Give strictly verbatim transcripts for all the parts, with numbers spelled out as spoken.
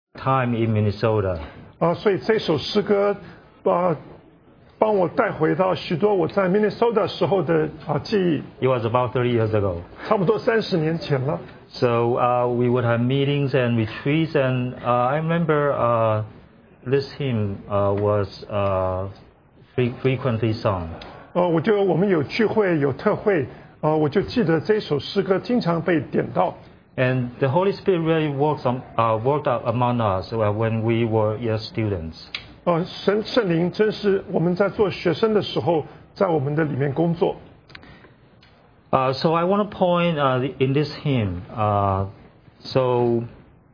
time in Minnesota. 啊，所以这首诗歌啊，帮我带回到许多我在 Minnesota 时候的啊记忆。 It was about thirty years ago. 差不多三十年前了。 So uh, we would have meetings and retreats, and uh, I remember uh, this hymn uh, was uh, fre- frequently sung. 呃，我就我们有聚会有特会，啊，我就记得这首诗歌经常被点到。 And the Holy Spirit really works on, uh, worked out among us when we were young students. 呃，神圣灵真是我们在做学生的时候，在我们的里面工作。 Uh, so I want to point uh, in this hymn. Uh, so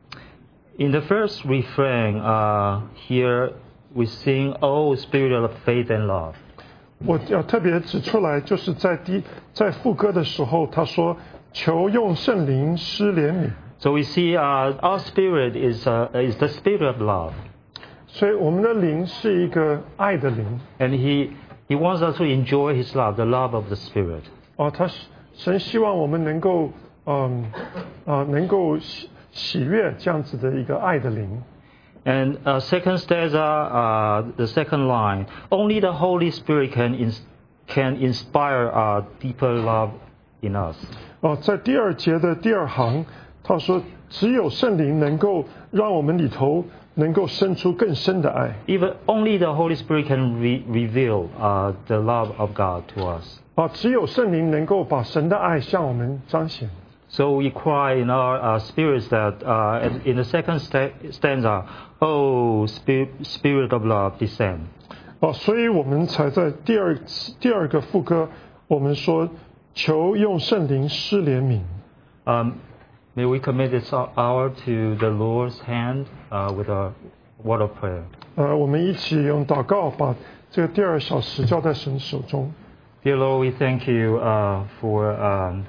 in the first refrain, uh, here we sing, "Oh, Spirit of faith and love." 我要特别指出来，就是在第在副歌的时候，他说：“求用圣灵施怜悯。” So we see uh, our spirit is uh, is the spirit of love, 所以我们的灵是一个爱的灵。 and He He wants us to enjoy His love, the love of the Spirit. 哦，他神希望我们能够，嗯，啊、呃，能够喜喜悦这样子的一个爱的灵。 And uh, second stanza, uh, the second line, only the Holy Spirit can ins- can inspire uh, deeper love in us. 哦，在第二节的第二行，他说，只有圣灵能够让我们里头能够生出更深的爱。 Even only the Holy Spirit can re- reveal uh, the love of God to us. 啊，只有圣灵能够把神的爱向我们彰显。 So we cry in our uh, spirits that uh, in the second sta- stanza, "Oh, Spirit, Spirit of love, descend." 哦，所以我们才在第二第二个副歌，我们说求用圣灵施怜悯。 Um, may we commit this hour to the Lord's hand uh, with a word of prayer. 呃，我们一起用祷告把这个第二小时交在神手中。 Dear Lord, we thank you uh, for um,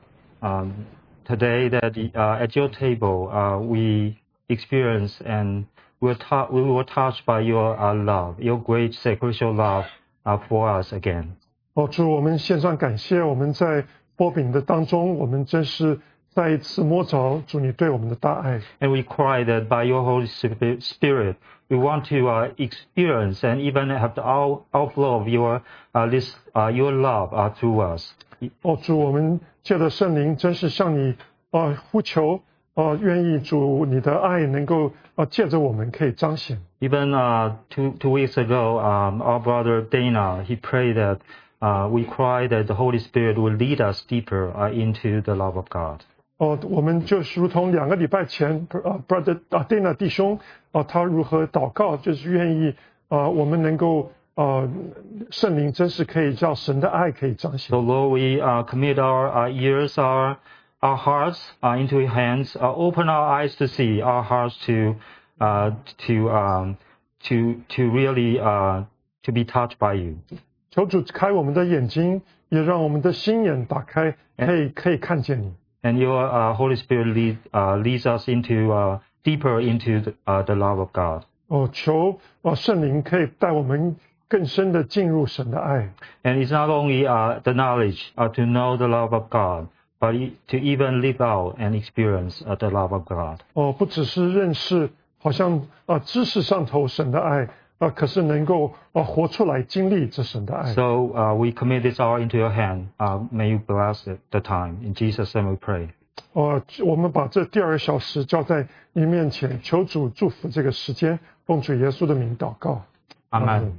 um, today that uh, at your table uh, we experience and we were, ta- we were touched by your uh, love, your great sacrificial love uh, for us again. 哦，主，我们献上感谢，我们在波饼的当中，我们真是再一次摸着主你对我们的大爱。 And we cry that by your Holy Spirit, we want to uh, experience and even have the out- outflow of your uh, this uh, your love uh, through us. 哦，主，我们借着圣灵，真是向你啊、呃、呼求，啊、呃，愿意主你的爱能够啊、呃、借着我们可以彰显。 Even uh, two two weeks ago, um, our brother Dana he prayed that uh, we cry that the Holy Spirit will lead us deeper uh, into the love of God. 哦，我们就是如同两个礼拜前，啊，brother 啊 Dana 弟兄啊，他如何祷告，就是愿意啊，我们能够啊，圣灵真是可以叫神的爱可以彰显。 So Lord, we uh, commit our, our ears, our our hearts uh, into Your hands. Uh, open our eyes to see, our hearts to uh, to um, to to really uh, to be touched by You. 求主开我们的眼睛，也让我们的心眼打开，可以可以看见你。 And Your uh, Holy Spirit lead, uh, leads us into uh, deeper into the, uh, the love of God. 哦，求啊圣灵可以带我们更深的进入神的爱。 And it's not only uh, the knowledge uh, to know the love of God, but to even live out and experience uh, the love of God. 哦，不只是认识，好像啊知识上头神的爱啊，可是能够啊活出来经历这神的爱。 So uh, we commit this hour into Your hand. Uh, may You bless it, the time. In Jesus' name we pray. 哦，我们把这第二个小时交在你面前，求主祝福这个时间，奉主耶稣的名祷告。 Amen.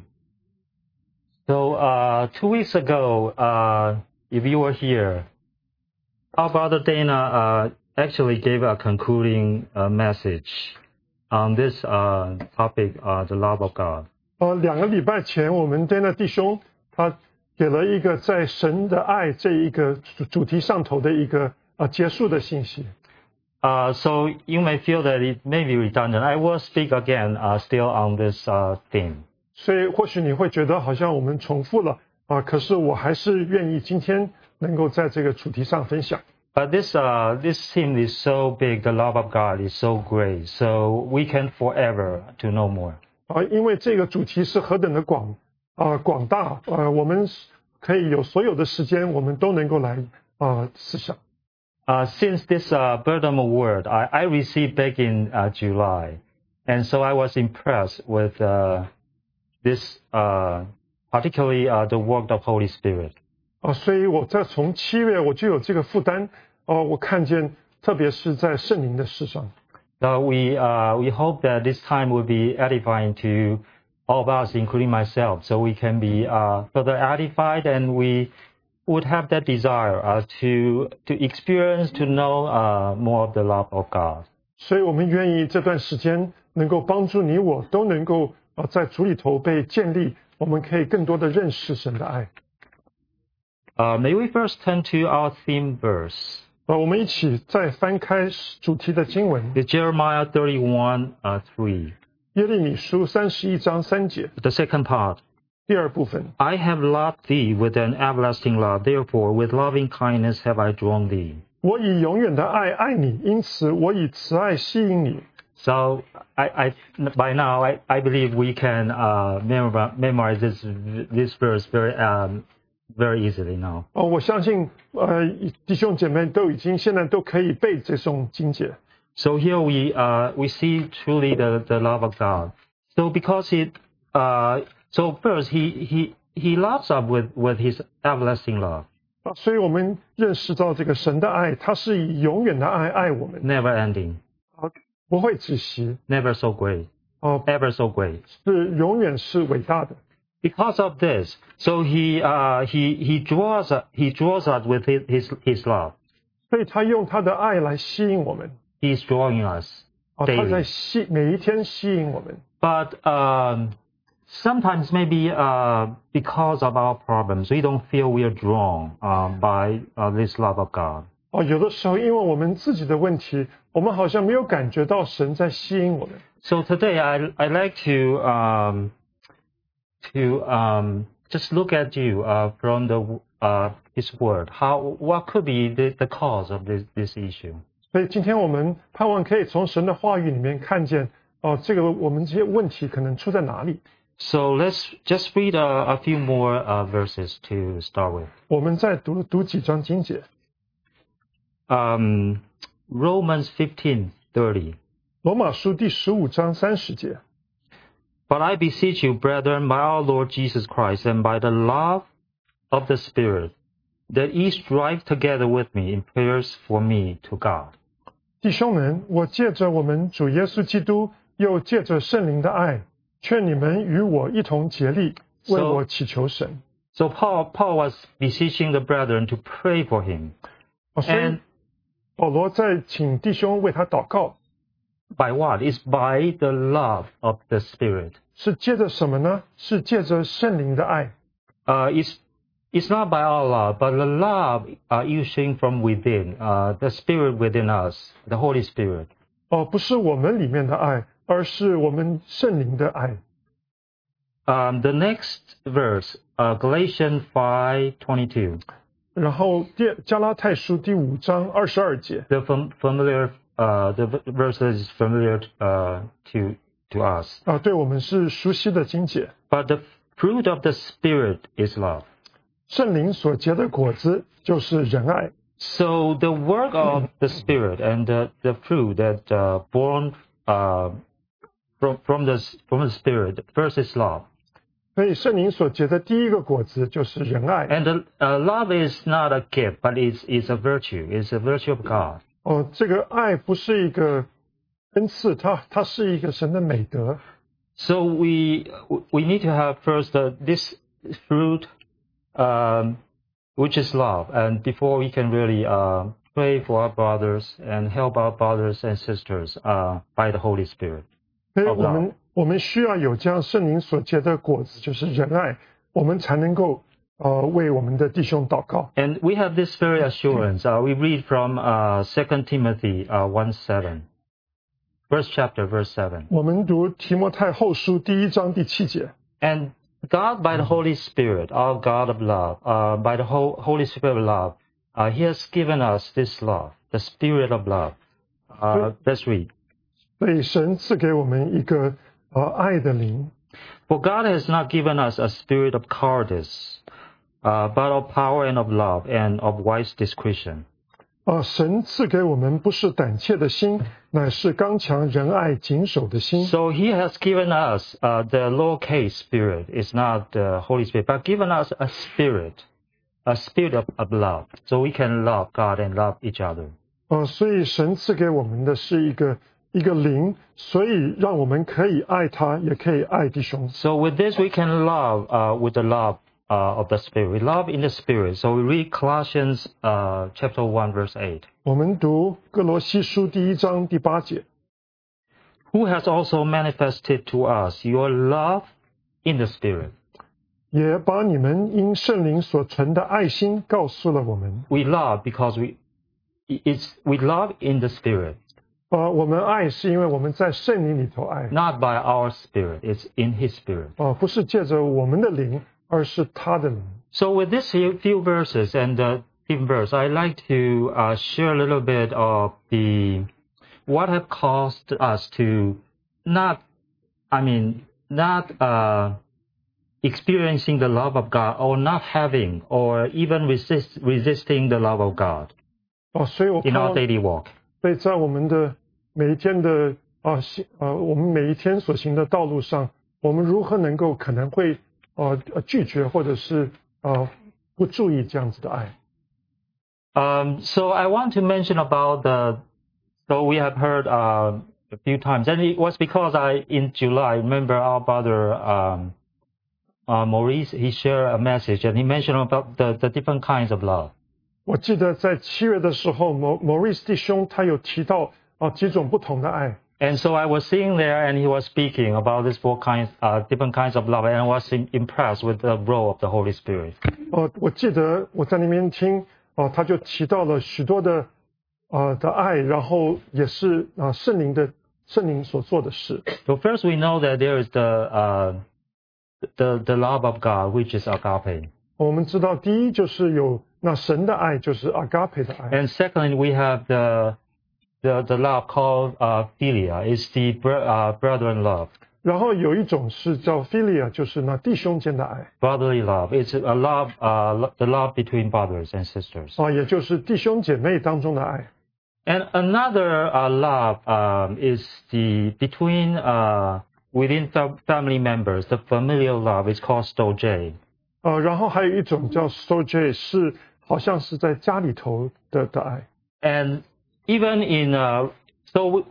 So uh, two weeks ago, uh, if you were here, our brother Dana uh, actually gave a concluding uh, message on this uh, topic, uh, the love of God. 呃，两个礼拜前，我们 Dana 弟兄他给了一个在神的爱这一个主主题上头的一个啊结束的信息。 Uh, so you may feel that it may be redundant. I will speak again, uh, still on this uh, theme. 所以或许你会觉得好像我们重复了啊，可是我还是愿意今天能够在这个主题上分享。 But this uh, this theme is so big. The love of God is so great. So we can forever to know more. 啊，因为这个主题是何等的广啊广大，呃，我们可以有所有的时间，我们都能够来啊思想。 Uh, since this uh, Bergamo word, I, I received back in uh, July And so I was impressed with uh, this, uh, particularly uh, the work of Holy Spirit. 啊，所以我在从七月我就有这个负担，哦，我看见，特别是在圣灵的事上。 So we uh, we hope that this time will be edifying to all of us, including myself, so we can be uh, further edified, and we would have that desire uh, to to experience, to know uh, more of the love of God. 所以我们愿意这段时间能够帮助你我都能够呃在主里头被建立，我们可以更多的认识神的爱。 Uh, may we first turn to our theme verse? 呃，我们一起再翻开主题的经文， It's Jeremiah thirty-one, uh, three. 耶利米书三十一章三节， The second part. 第二部分。 I have loved thee with an everlasting love, therefore with loving kindness have I drawn thee. 我以永远的爱爱你，因此我以慈爱吸引你。 So I, I by now I, I believe we can uh, memorize, memorize this this verse very um, very easily now. 哦，我相信呃弟兄姐妹都已经现在都可以背这种经节。 So here we uh, we see truly the, the love of God. So because it uh, so first he he he loves us with, with his everlasting love, 啊，所以我们认识到这个神的爱，他是以永远的爱爱我们， never ending, 啊，不会止息， never so great, 哦， ever so great. 是永远是伟大的。 Because of this, so he uh, he he draws he draws us with his his, his love. 所以他用他的爱来吸引我们， He's drawing us 啊，他在 daily. 吸每一天吸引我们。 But um, sometimes maybe uh, because of our problems, we don't feel we are drawn uh, by uh, this love of God. 哦，有的时候因为我们自己的问题，我们好像没有感觉到神在吸引我们。 So today I I like to um, to um, just look at you uh, from the uh, His Word. How what could be the, the cause of this this issue? 所以今天我们盼望可以从神的话语里面看见，哦，这个我们这些问题可能出在哪里。 So let's just read a, a few more uh, verses to start with. 我们再读读几章经节。 Um, Romans fifteen thirty. 罗马书第十五章三十节。 But I beseech you, brethren, by our Lord Jesus Christ, and by the love of the Spirit, that ye strive together with me in prayers for me to God. 弟兄们，我借着我们主耶稣基督，又借着圣灵的爱，劝你们与我一同竭力，为我祈求神。 So Paul, Paul was beseeching the brethren to pray for him. 哦，所以 And 保罗在请弟兄为他祷告， by what? It's by the love of the Spirit. 是借着什么呢？是借着圣灵的爱。 Uh, it's, it's not by our love, but the love uh, issuing from within, uh, the Spirit within us, the Holy Spirit. 哦，不是我们里面的爱，而是我们圣灵的爱。 Um, the next verse, uh, Galatians five twenty-two. 然后第加拉太书第五章二十二节， The fam- familiar, uh, the v- verse is familiar uh, to to us. 啊，对我们是熟悉的经节。 But the fruit of the Spirit is love. 圣灵所结的果子就是仁爱。 So the work of the Spirit and the, the fruit that uh, born uh, from from the from the Spirit, first is love. 所以圣灵所结的第一个果子就是仁爱。 And the, uh, love is not a gift, but it's, it's a virtue. It's a virtue of God. 哦，这个爱不是一个恩赐，它它是一个神的美德。 So we we need to have first uh, this fruit, um, which is love, and before we can really uh, pray for our brothers and help our brothers and sisters uh, by the Holy Spirit. 所以 of 我 love. 们我们需要有这样圣灵所结的果子，就是仁爱，我们才能够呃为我们的弟兄祷告。 And we have this very assurance. Uh, we read from uh, Second Timothy uh, one seven, first chapter, verse seven. 我们读提摩太后书第一章第七节。 And God, by the Holy Spirit, our God of love, uh, by the whole Holy Spirit of love, uh, He has given us this love, the Spirit of love. Uh, let's read. 所以神赐给我们一个呃爱的灵， For God has not given us a spirit of cowardice, uh, but of power and of love and of wise discretion. 啊，神赐给我们不是胆怯的心，乃是刚强仁爱谨守的心。 So He has given us uh, the lowercase spirit. It's not the Holy Spirit, but given us a spirit, a spirit of, of love, so we can love God and love each other. 啊，所以神赐给我们的是一个一个灵，所以让我们可以爱他，也可以爱弟兄。 So with this, we can love uh, with the love uh, of the Spirit. We love in the Spirit. So we read Colossians uh, chapter one, verse eight. 我们读哥罗西书第一章第八节。 Who has also manifested to us your love in the Spirit. 也把你们因圣灵所存的爱心告诉了我们。 We love because we it's we love in the Spirit, 啊，我们爱是因为我们在圣灵里头爱， not by our spirit. It's in His Spirit. 啊，不是借着我们的灵，而是他的灵。 So with these few verses and the fifth verse, I like to uh, share a little bit of the what have caused us to not, I mean, not uh, experiencing the love of God, or not having, or even resist, resisting the love of God 啊，所以我 in 看 our daily walk. 所以在我们的每一天的啊行啊，我们每一天所行的道路上，我们如何能够可能会呃呃拒绝或者是呃不注意这样子的爱？ Um, so I want to mention about the, so we have heard uh, a few times, and it was because I, in July, remember our brother um, uh, Maurice, he shared a message and he mentioned about the, the different kinds of love. 我记得在七月的时候，Mo Maurice 弟兄他有提到啊几种不同的爱。 And so I was sitting there and he was speaking about these four kinds, uh, different kinds of love, and I was impressed with the role of the Holy Spirit. 哦，我记得我在那边听，哦，他就提到了许多的啊的爱，然后也是啊圣灵的圣灵所做的事。 So first we know that there is the, uh, the, the love of God, which is agape. 我们知道，第一就是有那神的爱，就是阿嘎培的爱。 And secondly, we have the, the, the love called uh, philia. It's the br- uh, brethren love, 然后有一种是叫 philia，就是那弟兄间的爱 brotherly love. It's a love, uh, lo- the love between brothers and sisters. 啊，也就是弟兄姐妹当中的爱。 And another uh, love um, is the between uh, within fa- family members. The familial love is called storge. 呃，然后还有一种叫 storge， 是好像是在家里头的的爱。 And even in uh, so we,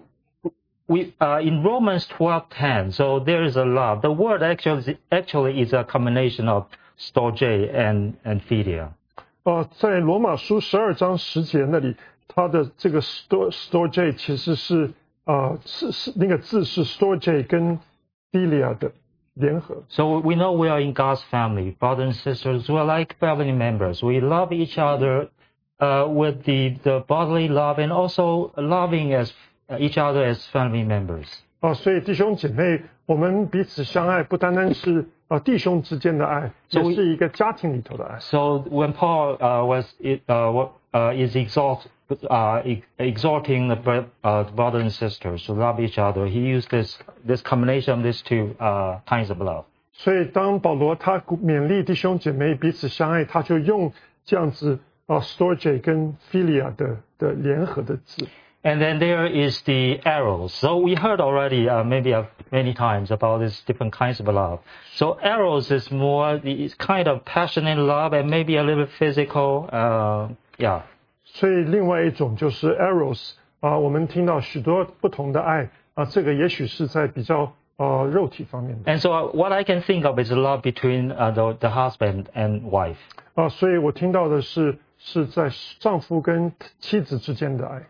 we uh, in Romans twelve ten, so there is a love. The word actually actually is a combination of storge and and philia. 呃，在罗马书十二章十节那里，它的这个 stor storge 其实是呃是是那个字是 storge 跟 philia 的联合。 So we know we are in God's family, brothers and sisters. We are like family members. We love each other uh, with the, the brotherly love and also loving as each other as family members. 啊，所以弟兄姐妹，我们彼此相爱，不单单是啊弟兄之间的爱，也是一个家庭里头的爱。 So when Paul uh, was uh, what, uh, is exalt, uh, exhorting the bro- uh, brothers and sisters to love each other, he used this this combination of these two uh, kinds of love. 所以当保罗他鼓勉励弟兄姐妹彼此相爱，他就用这样子啊 storge 跟 philia 的的联合的字。 And then there is the eros. So we heard already uh, maybe uh, many times about these different kinds of love. So eros is more the it's kind of passionate love and maybe a little bit physical. Uh, yeah. 所以另外一种就是 eros 啊，我们听到许多不同的爱啊，这个也许是在比较呃肉体方面的 And so what I can think of is love between uh, the, the husband and wife. 啊，所以我听到的是是在丈夫跟妻子之间的爱。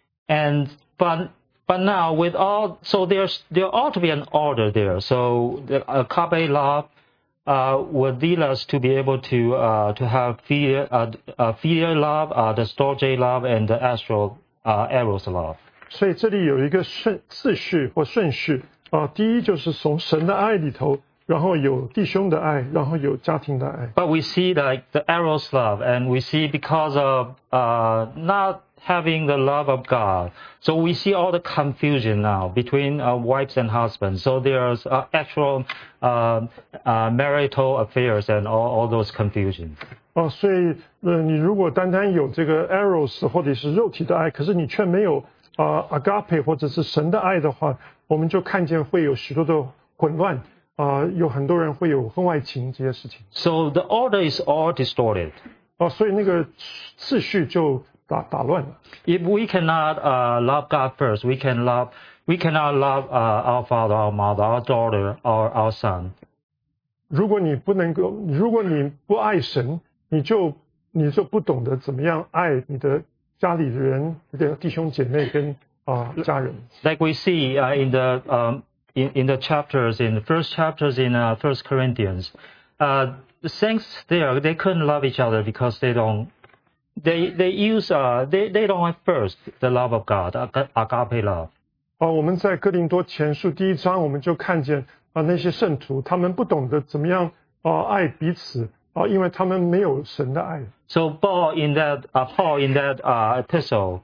And but but now with all so there's there ought to be an order there. So the agape love uh, would lead us to be able to uh, to have filial uh, uh, filial love, uh, the storge love, and the astral uh, eros love. 所以这里有一个顺次序或顺序啊，第一就是从神的爱里头，然后有弟兄的爱，然后有家庭的爱。 But we see like the eros love, and we see because of uh, not having the love of God, so we see all the confusion now between uh, wives and husbands. So there's uh, actual uh, uh, marital affairs and all, all those confusions. 哦，所以呃，你如果单单有这个 eros 或者是肉体的爱，可是你却没有啊、呃、agape 或者是神的爱的话，我们就看见会有许多的混乱啊、呃，有很多人会有婚外情这些事情。 So the order is all distorted. 哦，所以那个次序就打打乱了。 If we cannot uh, love God first, we can love we cannot love uh, our father, our mother, our daughter, or our son. 如果你不能够，如果你不爱神，你就你就不懂得怎么样爱你的家里人、你的弟兄姐妹跟啊、呃、家人。 Like we see uh, in the um, in in the chapters in the first chapters in uh, First Corinthians, uh, the saints there they couldn't love each other because they don't they they use uh they they don't have first the love of God, agape love. 啊，我们在哥林多前书第一章，我们就看见啊那些圣徒，他们不懂得怎么样啊爱彼此啊，因为他们没有神的爱。 So Paul in that uh, Paul in that uh, epistle,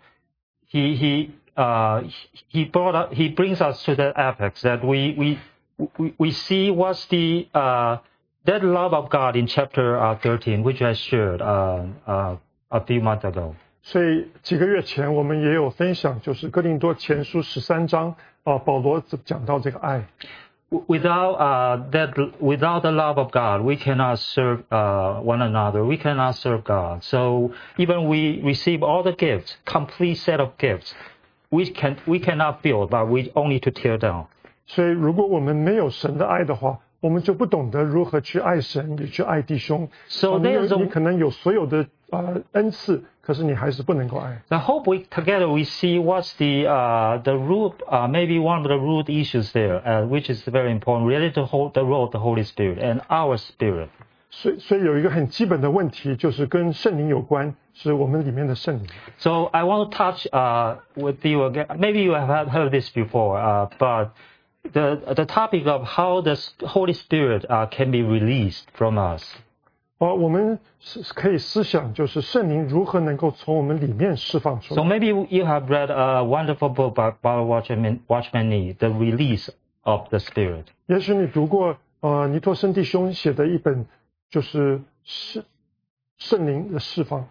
he he uh he brought up, he brings us to that apex that we we we, we see what's the uh that love of God in chapter uh, thirteen, which I shared uh, uh a few months ago. 所以几个月前我们也有分享，就是哥林多前书十三章啊，保罗讲到这个爱。 Without uh, that, without the love of God, we cannot serve uh, one another. We cannot serve God. So even we receive all the gifts, complete set of gifts, we can we cannot build, but we only to tear down. 所以如果我们没有神的爱的话，我们就不懂得如何去爱神，也去爱弟兄。 So 你 there's 你 a, 可能有所有的呃恩赐，可是你还是不能够爱。 I hope we together we see what's the uh, the root, uh, maybe one of the root issues there, uh, which is very important, related to hold the role of the Holy Spirit and our spirit. 所以所以有一个很基本的问题，就是跟圣灵有关，是我们里面的圣灵。 So I want to touch uh, with you again. Maybe you have heard this before, uh, but the the topic of how the Holy Spirit uh, can be released from us. 哦，我们是可以思想，就是圣灵如何能够从我们里面释放出 So 来。 maybe you have read a wonderful book by by Watchman Watchman Nee, The Release of the Spirit. 也许你读过呃尼托生弟兄写的一本，就是圣圣灵的释放。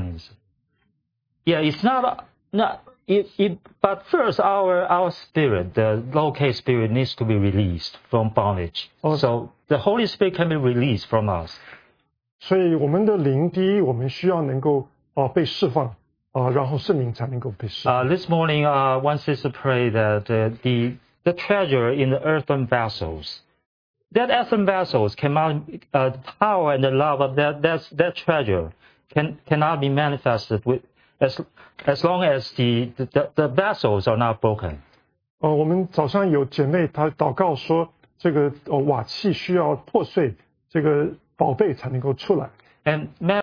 Yeah, it's not not it, it but first our our spirit, the low-case spirit, needs to be released from bondage. Oh. So the Holy Spirit can be released from us. 所以我们的灵，第一，我们需要能够啊、呃、被释放啊、呃，然后圣灵才能够被释放。 Uh, this morning, uh, one sister prayed that uh, the the treasure in the earthen vessels, that earthen vessels cannot uh, the power and the love of that that that treasure can cannot be manifested with as as long as the the, the vessels are not broken. 哦、呃，我们早上有姐妹她祷告说，这个呃瓦器需要破碎，这个宝贝才能够出来。 And